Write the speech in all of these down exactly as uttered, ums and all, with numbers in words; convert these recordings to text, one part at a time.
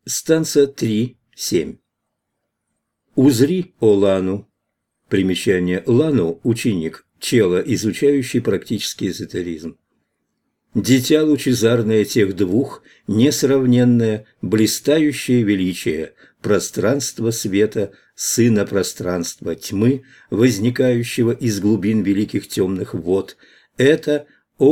Станция три семь. Узри, о Лану. Примечание: Лану – ученик, чела, изучающий практический эзотеризм. Дитя лучезарное тех двух, несравненное, блистающее величие, пространство света, сына пространства тьмы, возникающего из глубин великих темных вод, это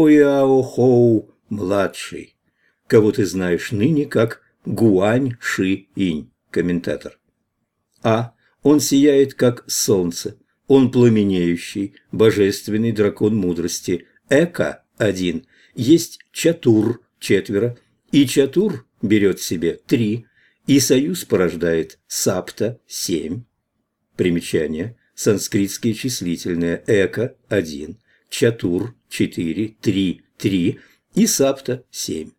Ояохоу младший, кого ты знаешь ныне как Гуань Ши Инь. Комментатор. А. Он сияет, как солнце. Он пламенеющий, божественный дракон мудрости. Эка один. Есть чатур четверо. И чатур берет в себе три. И союз порождает сапта семь. Примечание. Санскритские числительные. Эка один. Чатур четыре. Три три. И сапта семь.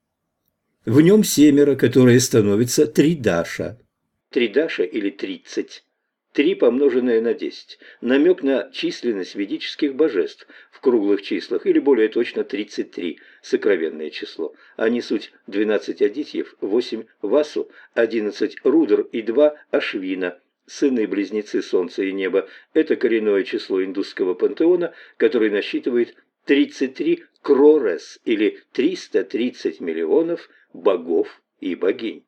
В нем семеро, которые становятся тридаша. Тридаша или тридцать. Три помноженное на десять. Намек на численность ведических божеств в круглых числах, или более точно тридцать три, сокровенное число. Они суть двенадцать адитьев, восемь васу, одиннадцать рудр и два ашвина. Сыны-близнецы Солнца и Неба – это коренное число индусского пантеона, который насчитывает тридцать три крорес, или триста тридцать миллионов богов и богинь.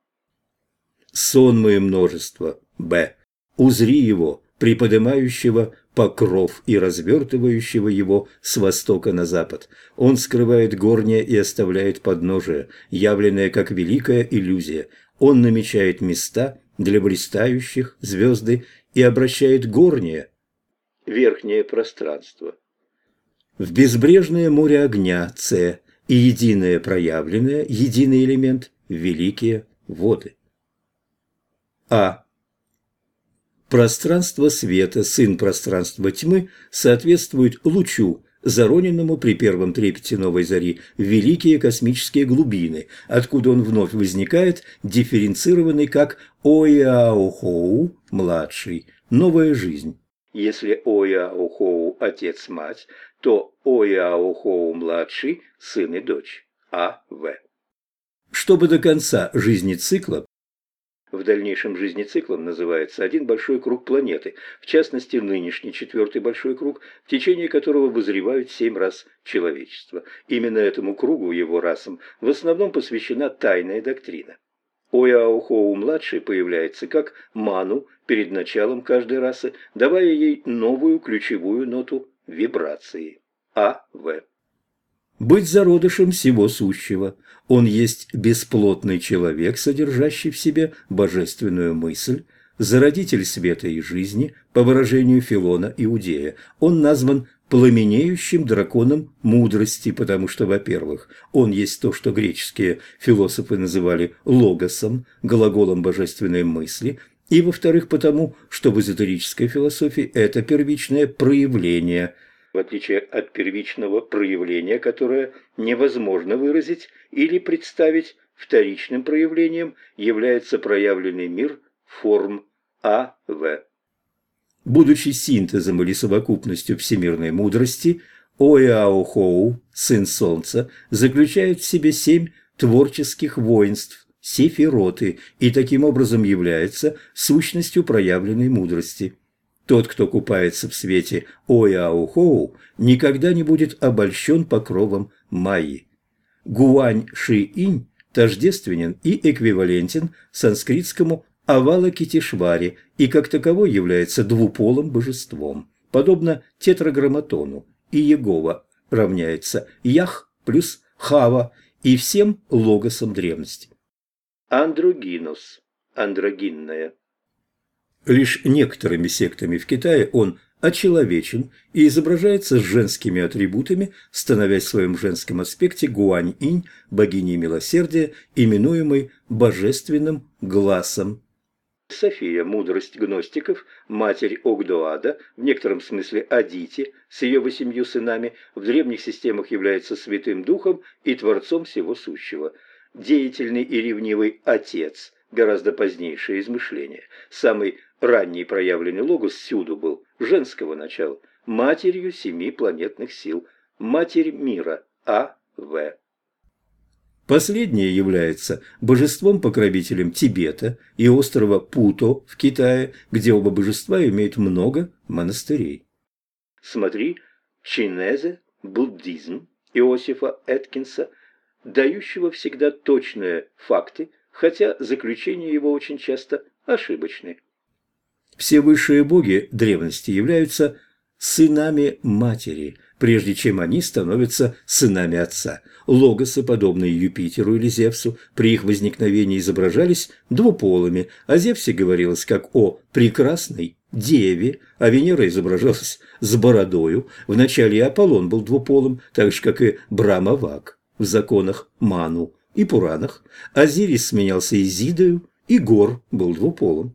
Сонмое множество. Б. Узри его, приподнимающего покров и развертывающего его с востока на запад. Он скрывает горнее и оставляет подножие, явленное как великая иллюзия. Он намечает места для блистающих звезды и обращает горнее, верхнее пространство, в безбрежное море огня С и единое проявленное, единый элемент в великие воды. А. Пространство света, сын пространства тьмы, соответствует лучу, зароненному при первом трепете новой зари в великие космические глубины, откуда он вновь возникает, дифференцированный как Ояохоу младший, новая жизнь. Если Ояохоу отец-мать, то Ояохоу младший сын и дочь. А В. Чтобы до конца жизни цикла, в дальнейшем жизнециклом называется один большой круг планеты, в частности нынешний четвертый большой круг, в течение которого вызревают семь рас человечества. Именно этому кругу, его расам, в основном посвящена тайная доктрина. Ояохоу-младший появляется как ману перед началом каждой расы, давая ей новую ключевую ноту вибрации. А В. Быть зародышем всего сущего. Он есть бесплотный человек, содержащий в себе божественную мысль, зародитель света и жизни, по выражению Филона Иудея. Он назван пламенеющим драконом мудрости, потому что, во-первых, он есть то, что греческие философы называли логосом, глаголом божественной мысли, и, во-вторых, потому, что в эзотерической философии это первичное проявление – в отличие от первичного проявления, которое невозможно выразить или представить, вторичным проявлением является проявленный мир форм А В. Будучи синтезом или совокупностью всемирной мудрости, Ояохоу, сын Солнца, заключает в себе семь творческих воинств, сефироты, и таким образом является сущностью проявленной мудрости. Тот, кто купается в свете Ояохоу, никогда не будет обольщен покровом Майи. Гуань Ши Инь тождественен и эквивалентен санскритскому Авалокитешваре и как таковой является двуполым божеством, подобно тетраграмматону, и Егова равняется Ях плюс Хава и всем логосам древности. Андрогинус, андрогинная. Лишь некоторыми сектами в Китае он очеловечен и изображается с женскими атрибутами, становясь в своем женском аспекте Гуань-инь, богиней милосердия, именуемой божественным глазом. София, мудрость гностиков, матерь Огдоада, в некотором смысле Адити, с ее восемью сынами, в древних системах является святым духом и творцом всего сущего. Деятельный и ревнивый отец, гораздо позднейшее измышление. Самый ранний проявленный логос всюду был женского начала, матерью семи планетных сил, матерь мира, А В. Последнее является божеством-покровителем Тибета и острова Путо в Китае, где оба божества имеют много монастырей. Смотри «Чинезе. Буддизм» Иосифа Эткинса, дающего всегда точные факты, хотя заключения его очень часто ошибочны. Все высшие боги древности являются сынами матери, прежде чем они становятся сынами отца. Логосы, подобные Юпитеру или Зевсу, при их возникновении изображались двуполыми. О Зевсе говорилось как о прекрасной деве, а Венера изображалась с бородою. Вначале и Аполлон был двуполым, так же, как и Брахма-Ваг в законах Ману и Пуранах. Азирис сменялся Изидою, и Гор был двуполым.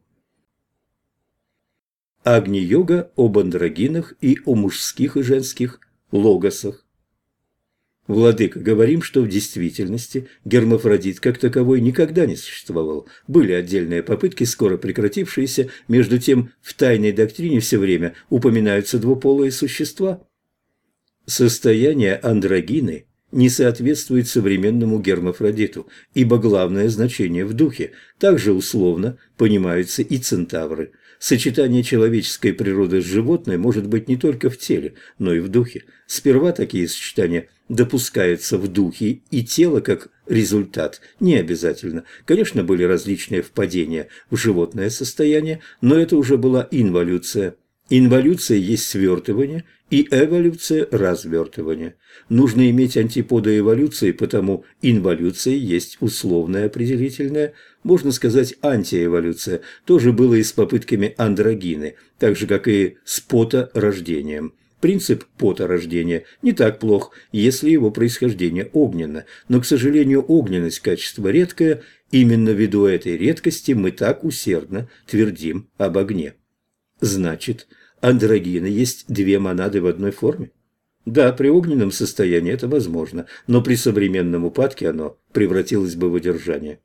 Агни-йога об андрогинах и о мужских и женских логосах. Владыка, говорим, что в действительности гермафродит как таковой никогда не существовал. Были отдельные попытки, скоро прекратившиеся, между тем в тайной доктрине все время упоминаются двуполые существа. Состояние андрогины не соответствует современному гермафродиту, ибо главное значение в духе. Также условно понимаются и центавры. Сочетание человеческой природы с животной может быть не только в теле, но и в духе. Сперва такие сочетания допускаются в духе, и тело как результат не обязательно. Конечно, были различные впадения в животное состояние, но это уже была инволюция. Инволюция есть свертывание, и эволюция – развертывание. Нужно иметь антиподы эволюции, потому инволюция есть условная определительная, можно сказать, антиэволюция. Тоже было и с попытками андрогины, так же, как и с поторождением. Принцип поторождения не так плох, если его происхождение огненно, но, к сожалению, огненность – качество редкое, именно ввиду этой редкости мы так усердно твердим об огне. Значит, андрогины есть две монады в одной форме? Да, при огненном состоянии это возможно, но при современном упадке оно превратилось бы в одержание.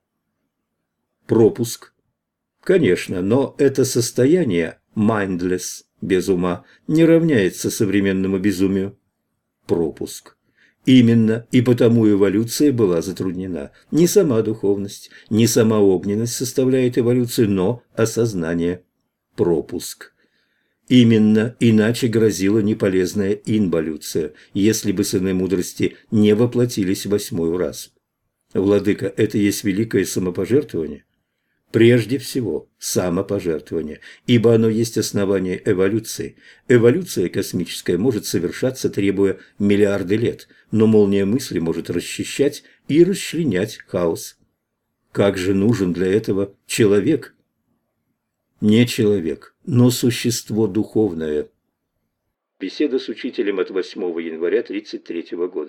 Пропуск. Конечно, но это состояние mindless, без ума, не равняется современному безумию. Пропуск. Именно, и потому эволюция была затруднена. Не сама духовность, не сама огненность составляет эволюцию, но осознание. Пропуск. Именно, иначе грозила неполезная инволюция, если бы сыны мудрости не воплотились восьмую раз. Владыка, это есть великое самопожертвование? Прежде всего, самопожертвование, ибо оно есть основание эволюции. Эволюция космическая может совершаться, требуя миллиарды лет, но молния мысли может расчищать и расчленять хаос. Как же нужен для этого человек? Не человек, но существо духовное. Беседа с учителем от восьмого января тридцать третьего года.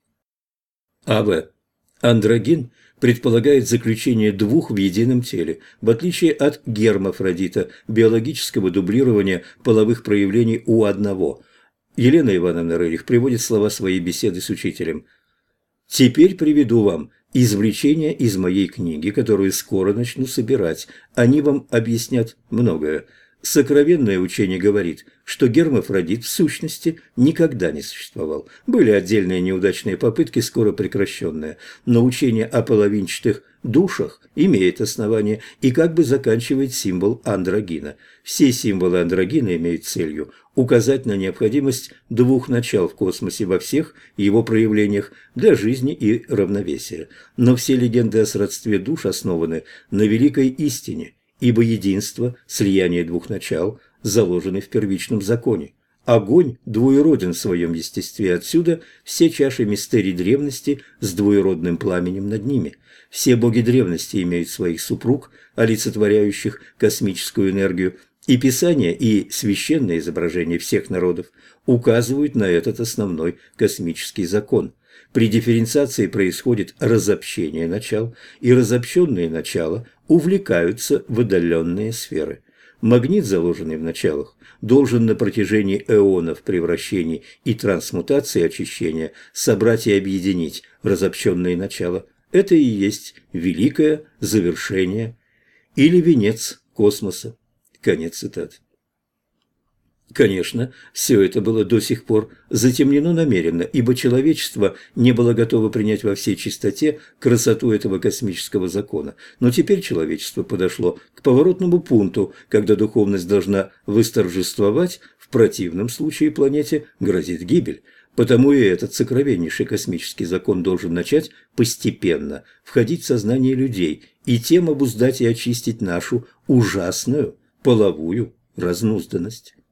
А В. Андрогин предполагает заключение двух в едином теле, в отличие от гермафродита, биологического дублирования половых проявлений у одного. Елена Ивановна Рерих приводит слова своей беседы с учителем. «Теперь приведу вам извлечения из моей книги, которую скоро начну собирать. Они вам объяснят многое. Сокровенное учение говорит, что гермафродит в сущности никогда не существовал. Были отдельные неудачные попытки, скоро прекращенные, но учение о половинчатых душах имеет основание и как бы заканчивает символ андрогина. Все символы андрогина имеют целью указать на необходимость двух начал в космосе во всех его проявлениях для жизни и равновесия. Но все легенды о сродстве душ основаны на великой истине, ибо единство, слияние двух начал, заложены в первичном законе. Огонь двуероден в своем естестве, отсюда все чаши мистерий древности с двуеродным пламенем над ними. Все боги древности имеют своих супруг, олицетворяющих космическую энергию, и Писание, и священные изображения всех народов указывают на этот основной космический закон. При дифференциации происходит разобщение начал, и разобщенные начала увлекаются в отдаленные сферы. Магнит, заложенный в началах, должен на протяжении эонов превращений и трансмутации очищения собрать и объединить разобщенные начала. Это и есть великое завершение или венец космоса. Конец цитаты. Конечно, все это было до сих пор затемнено намеренно, ибо человечество не было готово принять во всей чистоте красоту этого космического закона. Но теперь человечество подошло к поворотному пункту, когда духовность должна восторжествовать, в противном случае планете грозит гибель. Потому и этот сокровеннейший космический закон должен начать постепенно входить в сознание людей и тем обуздать и очистить нашу ужасную половую разнузданность.